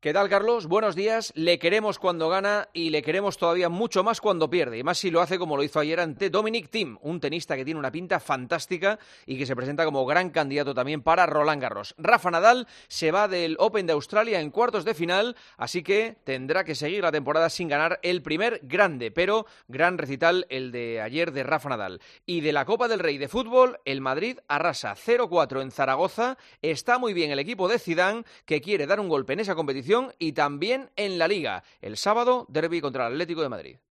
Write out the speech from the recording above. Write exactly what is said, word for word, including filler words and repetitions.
¿Qué tal, Carlos? Buenos días. Le queremos cuando gana y le queremos todavía mucho más cuando pierde. Y más si lo hace como lo hizo ayer ante Dominic Thiem, un tenista que tiene una pinta fantástica y que se presenta como gran candidato también para Roland Garros. Rafa Nadal se va del Open de Australia en cuartos de final, así que tendrá que seguir la temporada sin ganar el primer grande, pero gran recital el de ayer de Rafa Nadal. Y de la Copa del Rey de fútbol, el Madrid arrasa cero cuatro en Zaragoza. Está muy bien el equipo de Zidane, que quiere dar un golpe en esa competición y también en la Liga. El sábado, derbi contra el Atlético de Madrid.